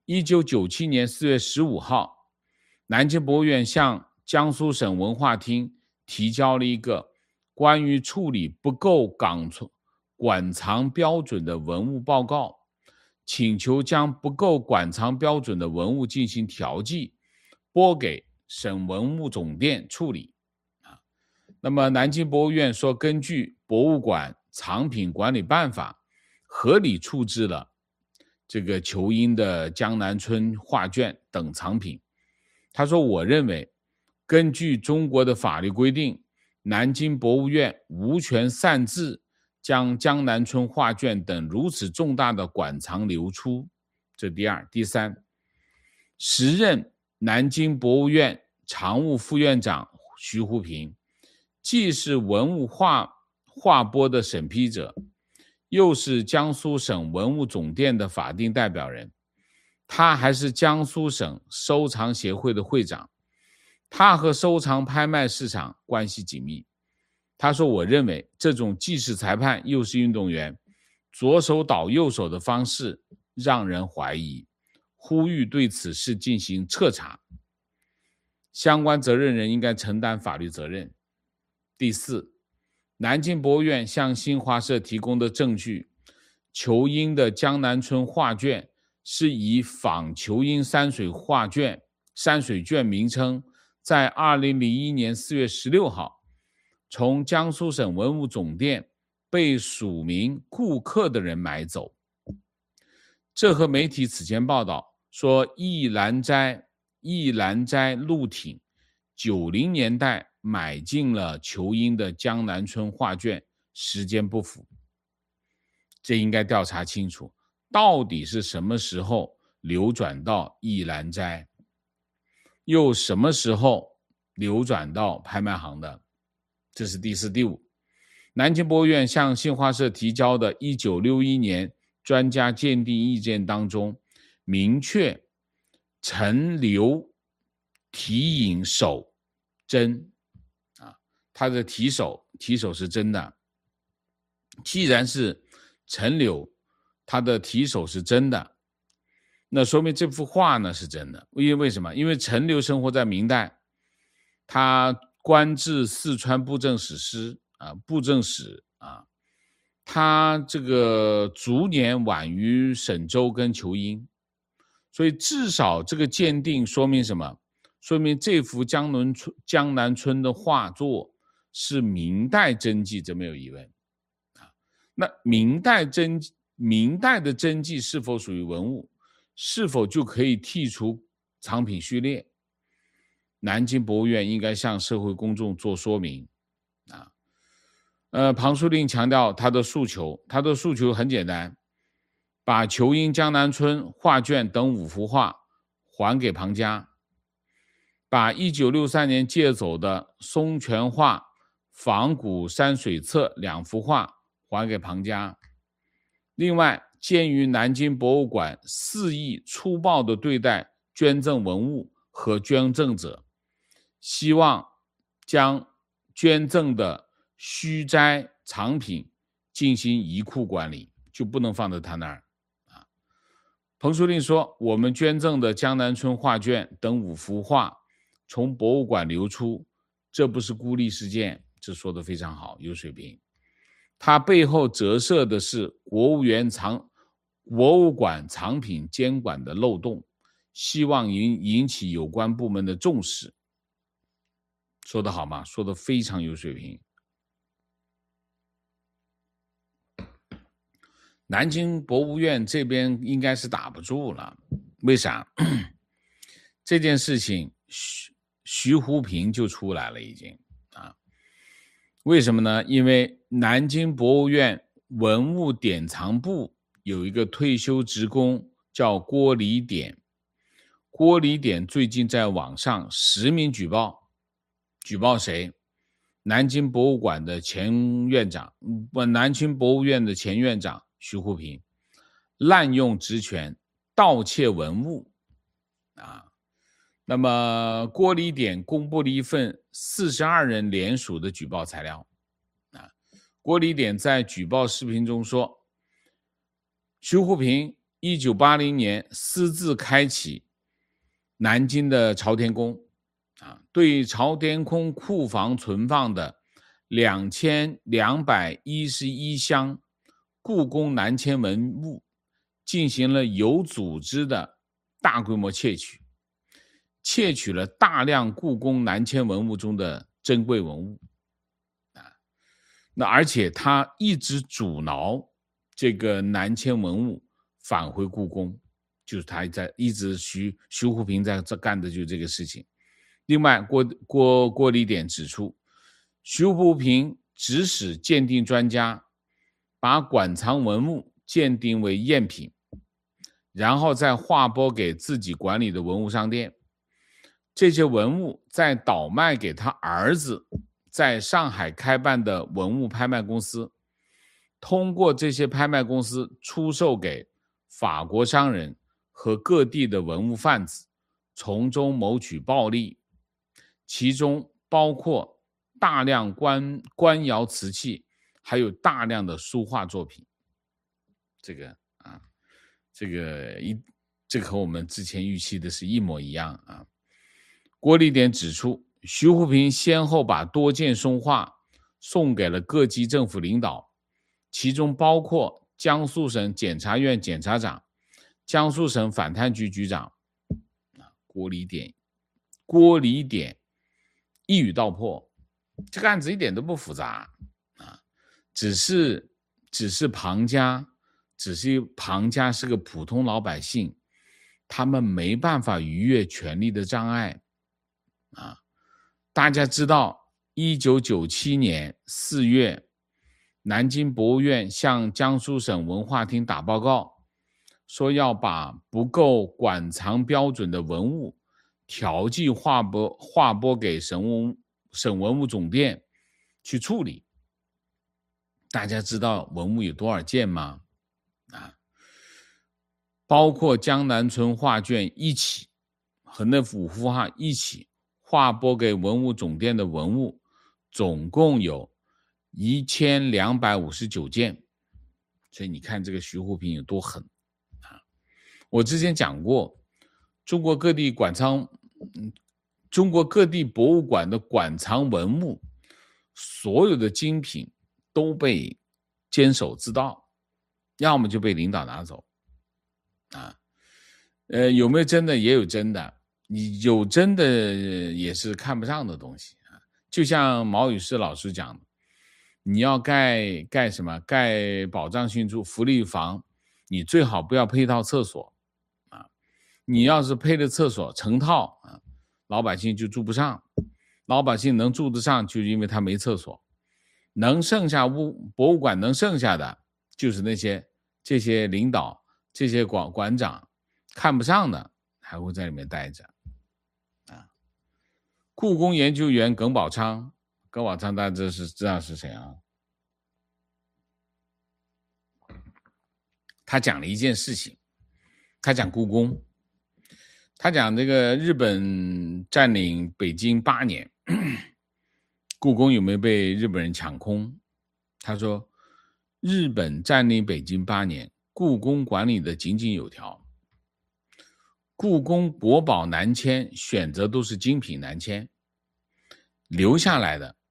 S1: 1997年4月15号，南京博物院向江苏省文化厅提交了一个关于处理不够馆藏标准的文物报告，请求将不够馆藏标准的文物进行调剂，拨给省文物总店处理。那么南京博物院说，根据博物馆藏品管理办法，合理处置了这个仇英的江南春画卷等藏品。他说，我认为根据中国的法律规定，南京博物院无权擅自将江南春画卷等如此重大的馆藏流出。这第二。第三，时任南京博物院常务副院长徐湖平，既是文物画拨的审批者，又是江苏省文物总店的法定代表人，他还是江苏省收藏协会的会长，他和收藏拍卖市场关系紧密。他说，我认为这种既是裁判又是运动员，左手倒右手的方式让人怀疑，呼吁对此事进行彻查，相关责任人应该承担法律责任。第四，南京博物院向新华社提供的证据，仇英的江南春画卷是以仿仇英山水卷名称，在2001年4月16号从江苏省文物总店被署名顾客的人买走。这和媒体此前报道说易兰斋陆挺90年代买进了仇英的江南春画卷时间不符。这应该调查清楚，到底是什么时候流转到易兰斋，又什么时候流转到拍卖行的。这是第四。第五，南京博物院向新华社提交的1961年专家鉴定意见当中，明确陈留题引手真他的题手是真的。既然是陈留他的题手是真的，那说明这幅画呢是真的。为什么？因为陈留生活在明代，他官至四川布政使他这个卒年晚于沈周跟仇英，所以至少这个鉴定说明什么？说明这幅江南春的画作是明代真迹，这没有疑问。那明代的真迹是否属于文物，是否就可以剔除藏品序列？南京博物院应该向社会公众做说明。庞树令强调他的诉求很简单，把仇英江南春画卷等5幅画还给庞家，把1963年借走的松泉画仿古山水册2幅画还给庞家。另外，鉴于南京博物馆肆意粗暴地对待捐赠文物和捐赠者，希望将捐赠的虚斋藏品进行移库管理，就不能放在他那儿。彭树令说，我们捐赠的江南春画卷等5幅画从博物馆流出，这不是孤立事件，这说得非常好，有水平。它背后折射的是国物馆藏品监管的漏洞，希望引起有关部门的重视。说得好吗？说得非常有水平。南京博物院这边应该是打不住了，为啥？这件事情徐湖平就出来了已经为什么呢？因为南京博物院文物典藏部有一个退休职工叫郭礼典，郭礼典最近在网上实名举报谁？南京博物馆的前院长，南京博物院的前院长徐湖平滥用职权， 盗窃文物啊。那么郭李典公布了一份42人联署的举报材料啊。郭李典在举报视频中说，徐沪平1980年私自开启南京的朝天宫啊，对朝天宫库房存放的2211箱故宫南迁文物进行了有组织的大规模窃取，窃取了大量故宫南迁文物中的珍贵文物啊。那而且他一直阻挠这个南迁文物返回故宫，就是他一直徐沪平在干的就是这个事情。另外，郭李典指出，徐沪平指使鉴定专家把馆藏文物鉴定为赝品，然后再划拨给自己管理的文物商店，这些文物再倒卖给他儿子在上海开办的文物拍卖公司，通过这些拍卖公司出售给法国商人和各地的文物贩子，从中谋取暴利，其中包括大量官窑瓷器，还有大量的书画作品。这个和我们之前预期的是一模一样啊。郭李典指出，徐沪平先后把多件松画送给了各级政府领导，其中包括江苏省检察院检察长、江苏省反贪局局长。郭李典一语道破，这个案子一点都不复杂啊，只是庞家是个普通老百姓，他们没办法逾越权力的障碍啊。大家知道1997年4月，南京博物院向江苏省文化厅打报告，说要把不够馆藏标准的文物调剂划拨给省文物总店去处理。大家知道文物有多少件吗？包括江南春画卷一起和那5幅画一起划拨给文物总店的文物，总共有1259件。所以你看这个徐沪平有多狠啊！我之前讲过，中国各地博物馆的馆藏文物，所有的精品都被监守自盗，要么就被领导拿走啊。有没有真的？也有真的，你有真的也是看不上的东西啊。就像毛宇士老师讲的，你要盖什么？盖保障性福利房，你最好不要配套厕所啊。你要是配的厕所成套啊，老百姓就住不上。老百姓能住得上，就是因为他没厕所。博物馆能剩下的，就是这些领导、这些馆长看不上的，还会在里面待着啊。故宫研究员耿宝昌大家知道是谁啊？他讲了一件事情，他讲故宫，他讲这个日本占领北京8年，故宫有没有被日本人抢空？他说，日本占领北京8年，故宫管理的井井有条。故宫国宝南迁选择都是精品南迁，留下来的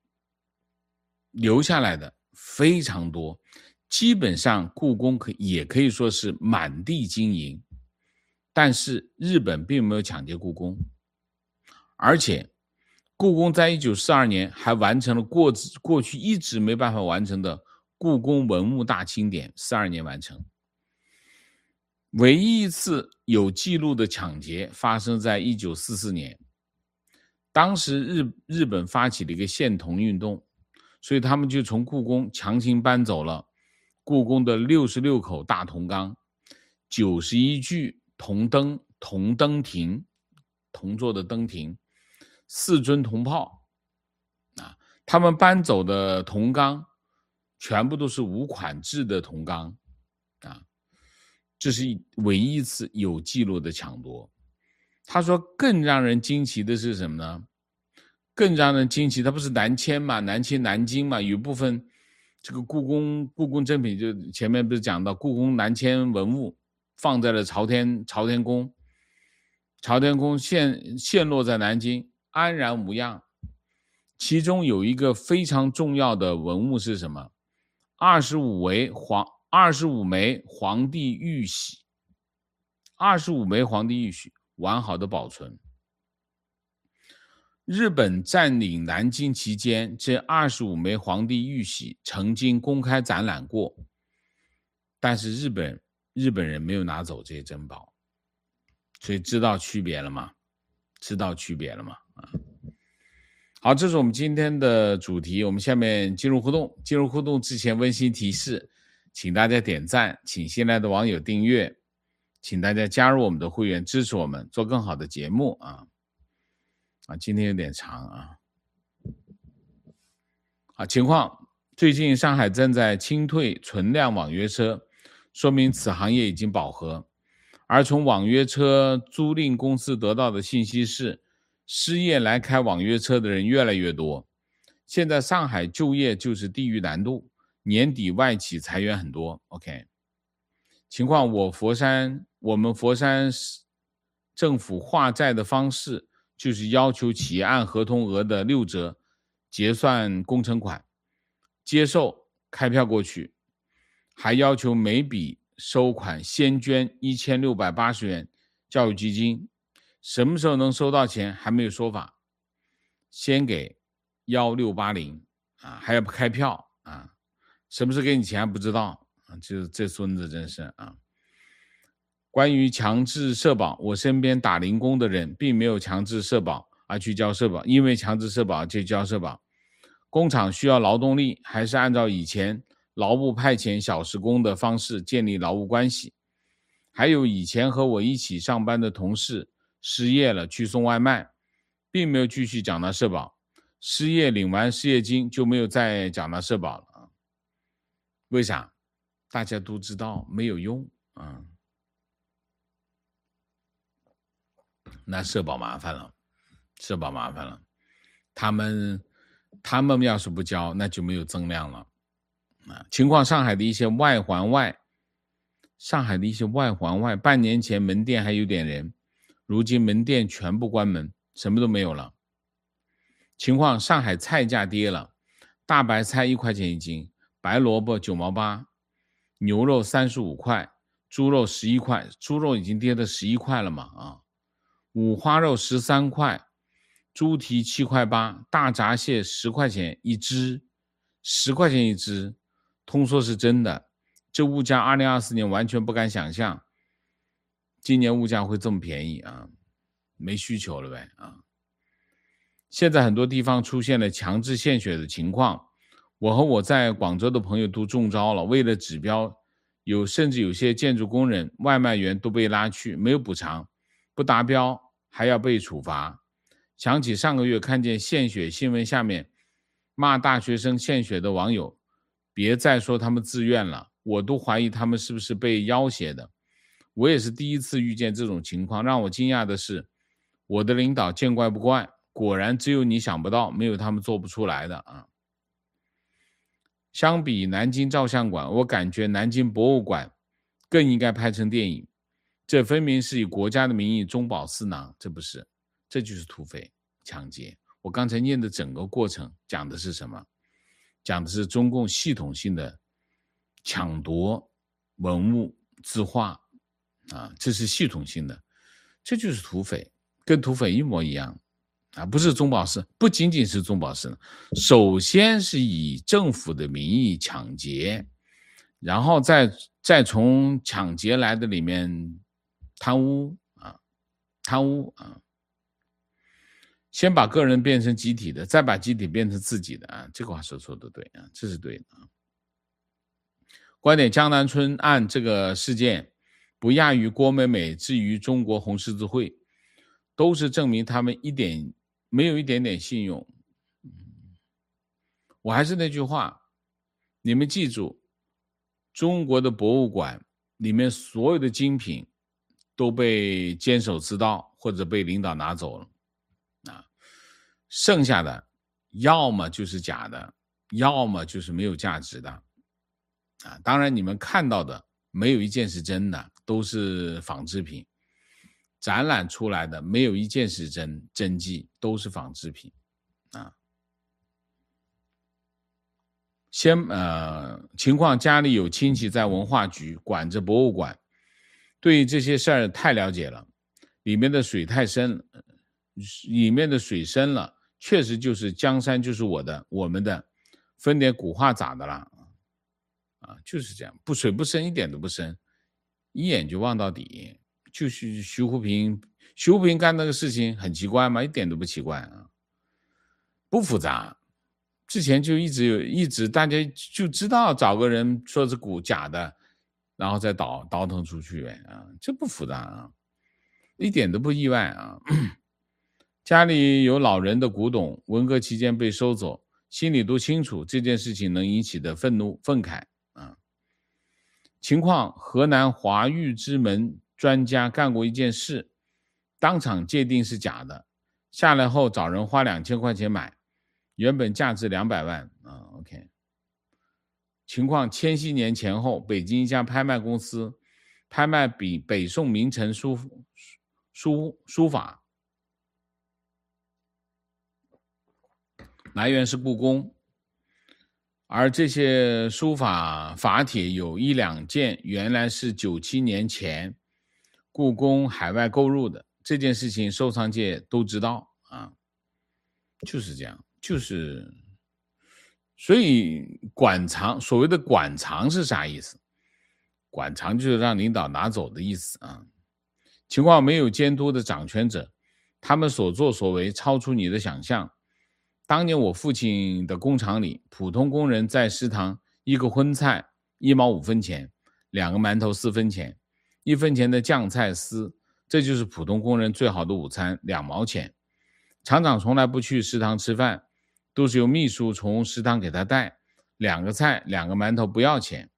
S1: 非常多，基本上故宫也可以说是满地经营。但是日本并没有抢劫故宫，而且故宫在1942年还完成了过去一直没办法完成的故宫文物大清点，42年完成。唯一一次有记录的抢劫发生在1944年，当时日本发起了一个限铜运动，所以他们就从故宫强行搬走了故宫的66口大铜缸、91具铜灯亭，铜做的灯亭，4尊铜炮啊。他们搬走的铜缸全部都是无款制的铜缸啊。 这是唯一一次有记录的抢夺。他说更让人惊奇的是什么呢？更让人惊奇，它不是南迁嘛，南迁南京嘛，有部分这个故宫珍品，就前面不是讲到故宫南迁文物放在了朝天宫，朝天宫陷落在南京，安然无恙。其中有一个非常重要的文物是什么？25枚皇帝玉玺，25枚皇帝玉玺完好的保存。日本占领南京期间，这25枚皇帝玉玺曾经公开展览过，但是日本人没有拿走这些珍宝，所以知道区别了吗？好，这是我们今天的主题，我们下面进入互动。进入互动之前，温馨提示，请大家点赞，请新来的网友订阅，请大家加入我们的会员，支持我们做更好的节目啊！今天有点长情况，最近上海正在清退存量网约车，说明此行业已经饱和。而从网约车租赁公司得到的信息是，失业来开网约车的人越来越多。现在上海就业就是地狱难度，年底外企裁员很多。OK， 情况我们佛山政府化债的方式就是要求企业按合同额的6折结算工程款，接受开票过去，还要求每笔收款先捐1680元教育基金，什么时候能收到钱还没有说法，先给1680还要开票什么时候给你钱还不知道就是这孙子真是关于强制社保，我身边打零工的人并没有强制社保而去交社保，因为强制社保就交社保。工厂需要劳动力，还是按照以前劳务派遣小时工的方式建立劳务关系。还有以前和我一起上班的同事失业了去送外卖，并没有继续缴纳社保，失业领完失业金就没有再缴纳社保了为啥？大家都知道没有用那社保麻烦了，他们要是不交，那就没有增量了情况，上海的一些外环外半年前门店还有点人，如今门店全部关门，什么都没有了。情况，上海菜价跌了，大白菜1块钱一斤，白萝卜9毛8，牛肉35块，猪肉11块，猪肉已经跌到11块了嘛五花肉13块，猪蹄7块8，大闸蟹10块钱一只，10块钱一只，通说是真的。这物价2024年完全不敢想象，今年物价会这么便宜没需求了呗现在很多地方出现了强制限血的情况，我和我在广州的朋友都中招了，为了指标，甚至有些建筑工人、外卖员都被拉去，没有补偿，不达标还要被处罚。想起上个月看见献血新闻下面骂大学生献血的网友，别再说他们自愿了，我都怀疑他们是不是被要挟的。我也是第一次遇见这种情况，让我惊讶的是，我的领导见怪不怪，果然只有你想不到，没有他们做不出来的相比南京照相馆，我感觉南京博物馆更应该拍成电影，这分明是以国家的名义中饱私囊，这不是，这就是土匪抢劫。我刚才念的整个过程讲的是什么？讲的是中共系统性的抢夺文物字画这是系统性的，这就是土匪，跟土匪一模一样不是中饱私，不仅仅是中饱私，首先是以政府的名义抢劫，然后再从抢劫来的里面贪污先把个人变成集体的，再把集体变成自己的这个话说的对这是对的观点，江南春案这个事件不亚于郭美美至于中国红十字会，都是证明他们没有一点点信用我还是那句话，你们记住，中国的博物馆里面所有的精品都被监守自盗或者被领导拿走了啊，剩下的要么就是假的，要么就是没有价值的啊。当然你们看到的没有一件是真的，都是仿制品。展览出来的没有一件是真迹，都是仿制品啊。情况家里有亲戚在文化局管着博物馆，对于这些事儿太了解了，里面的水太深，里面的水深了，确实就是江山就是我们的，分点古画咋的啦？啊，就是这样，水不深，一点都不深，一眼就望到底。就是徐湖平干那个事情很奇怪吗？一点都不奇怪啊，不复杂。之前就一直大家就知道找个人说是假的，然后再倒腾出去呗啊，这不复杂啊，一点都不意外啊。家里有老人的古董，文革期间被收走，心里都清楚这件事情能引起的愤怒愤慨啊。情况河南华育之门专家干过一件事，当场界定是假的，下来后找人花2000块钱买，原本价值200万啊。OK， 情况千禧年前后，北京一家拍卖公司拍卖北宋名臣书法，来源是故宫，而这些书法法帖有1-2件原来是97年前故宫海外购入的，这件事情收藏界都知道啊，就是这样，就是所以所谓的馆藏是啥意思？馆藏就是让领导拿走的意思啊。情况没有监督的掌权者，他们所作所为超出你的想象。当年我父亲的工厂里，普通工人在食堂1个荤菜1毛5分钱，2个馒头4分钱，1分钱的酱菜丝，这就是普通工人最好的午餐，2毛钱。厂长从来不去食堂吃饭，都是由秘书从食堂给他带，2个菜2个馒头不要钱。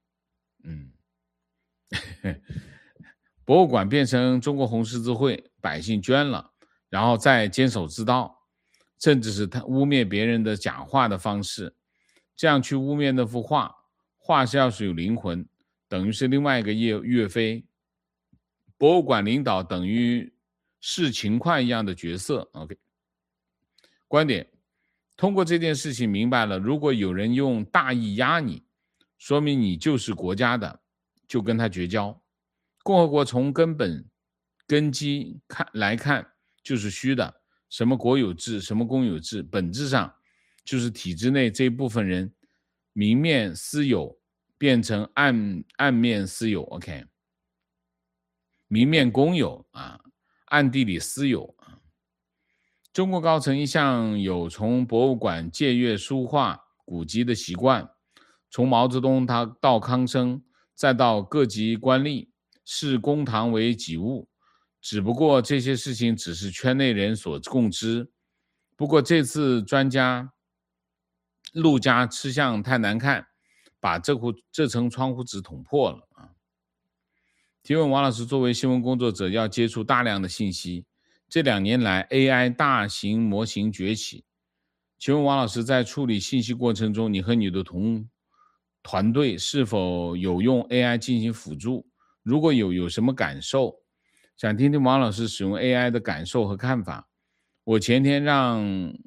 S1: 博物馆变成中国红十字会，百姓捐了，然后再监守自盗，甚至是他污蔑别人的假画的方式，这样去污蔑那幅画，画是要是有灵魂，等于是另外一个岳飞。博物馆领导等于视勤快一样的角色。 OK， 观点，通过这件事情明白了，如果有人用大义压你，说明你就是国家的，就跟他绝交。共和国从根基来看就是虚的，什么国有制什么公有制，本质上就是体制内这一部分人明面私有变成暗面私有。 OK， 明面公有啊，暗地里私有啊。中国高层一向有从博物馆借阅书画古籍的习惯，从毛泽东到康生再到各级官吏，视公堂为己物，只不过这些事情只是圈内人所共知。不过这次专家陆家吃相太难看，把这层窗户纸捅破了啊！提问王老师，作为新闻工作者，要接触大量的信息，这2年来 AI 大型模型崛起，请问王老师，在处理信息过程中，你和你的团队是否有用 AI 进行辅助？如果有什么感受？想听听王老师使用 AI 的感受和看法。我前天让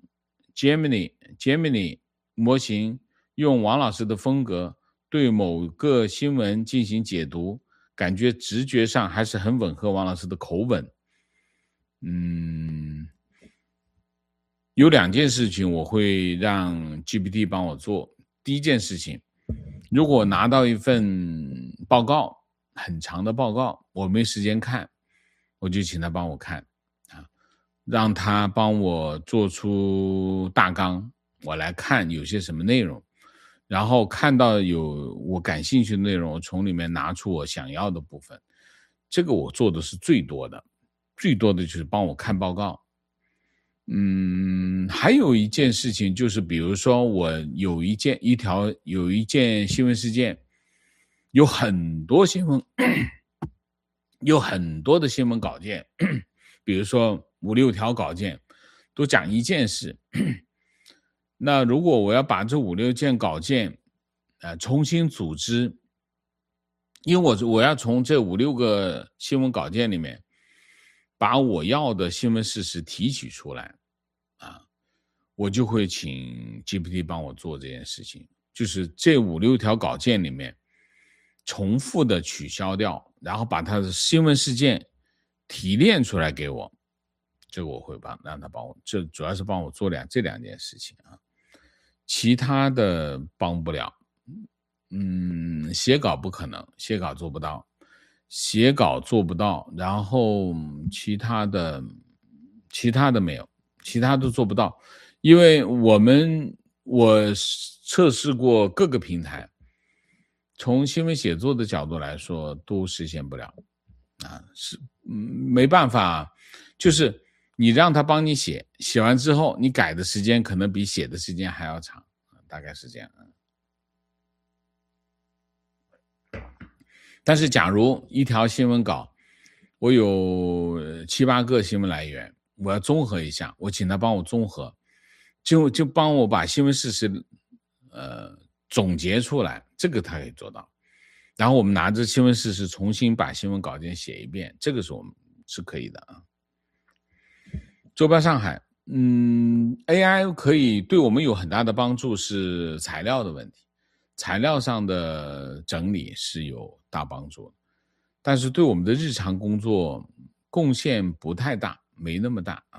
S1: Gemini 模型用王老师的风格对某个新闻进行解读，感觉直觉上还是很吻合王老师的口吻。有2件事情我会让 GPT 帮我做。第一件事情，如果拿到一份报告，很长的报告，我没时间看，我就请他帮我看啊，让他帮我做出大纲，我来看有些什么内容，然后看到有我感兴趣的内容，我从里面拿出我想要的部分。这个我做的是最多的就是帮我看报告。还有一件事情就是，比如说我有一件新闻事件， 有很多新闻，有很多的新闻稿件，比如说5-6条稿件都讲一件事。那如果我要把这5-6件稿件重新组织，因为我要从这5-6个新闻稿件里面把我要的新闻事实提取出来我就会请 GPT 帮我做这件事情，就是这5-6条稿件里面重复的取消掉，然后把它的新闻事件提炼出来给我，这个我会让他帮我，这主要是帮我做这两件事情其他的帮不了。写稿不可能，写稿做不到，然后其他的没有，其他都做不到，因为我测试过各个平台，从新闻写作的角度来说都实现不了没办法，就是你让他帮你写完之后你改的时间可能比写的时间还要长，大概是这样但是假如一条新闻稿我有7-8个新闻来源，我要综合一下，我请他帮我综合，就帮我把新闻事实总结出来，这个他可以做到。然后我们拿着新闻事实重新把新闻稿件写一遍，这个是我们是可以的坐标上海AI 可以对我们有很大的帮助，是材料的问题，材料上的整理是有大帮助的，但是对我们的日常工作贡献不太大，没那么大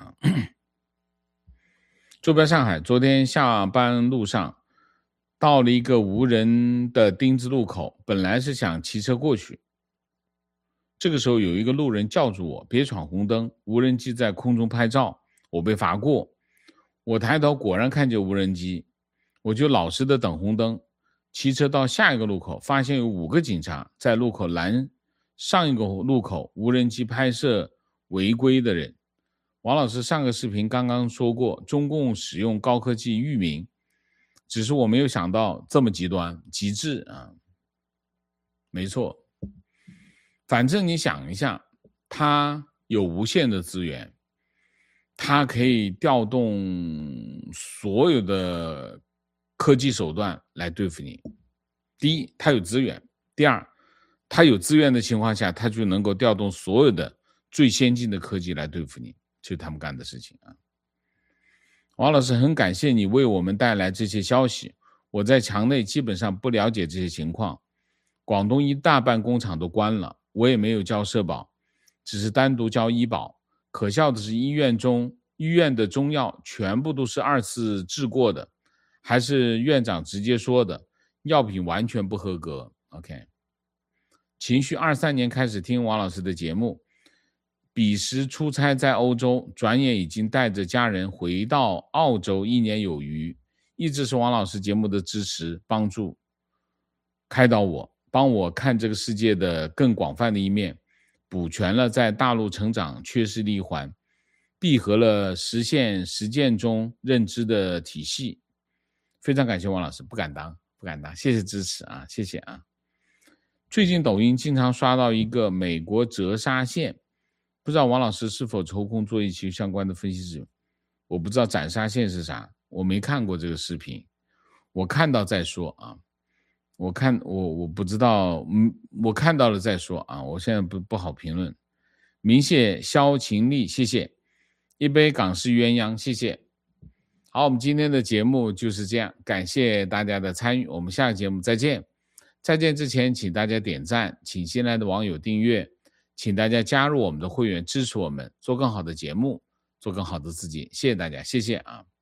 S1: 坐标上海，昨天下班路上到了一个无人的丁字路口，本来是想骑车过去，这个时候有一个路人叫住我，别闯红灯，无人机在空中拍照，我被罚过。我抬头果然看见无人机，我就老实的等红灯，骑车到下一个路口，发现有5个警察在路口拦上一个路口无人机拍摄违规的人。王老师上个视频刚刚说过，中共使用高科技域名，只是我没有想到这么极端极致没错，反正你想一下，他有无限的资源，他可以调动所有的科技手段来对付你。第一，他有资源；第二，他有资源的情况下，他就能够调动所有的最先进的科技来对付你，就是他们干的事情王老师，很感谢你为我们带来这些消息。我在墙内基本上不了解这些情况，广东一大半工厂都关了，我也没有交社保，只是单独交医保。可笑的是医院的中药全部都是2次治过的，还是院长直接说的，药品完全不合格。 OK， 情绪23年开始听王老师的节目，彼时出差在欧洲，转眼已经带着家人回到澳洲1年有余，一直是王老师节目的支持帮助，开导我，帮我看这个世界的更广泛的一面，补全了在大陆成长缺失的一环，闭合了实现实践中认知的体系。非常感谢王老师，不敢当，谢谢支持谢谢最近抖音经常刷到一个美国折沙县，不知道王老师是否抽空做一期相关的分析视频。我不知道斩沙县是啥，我没看过这个视频，我看到再说我不知道我看到了再说我现在不好评论。明谢萧晴丽，谢谢。一杯港式鸳鸯，谢谢。好，我们今天的节目就是这样，感谢大家的参与，我们下个节目再见。再见之前请大家点赞，请新来的网友订阅，请大家加入我们的会员，支持我们做更好的节目，做更好的自己，谢谢大家，谢谢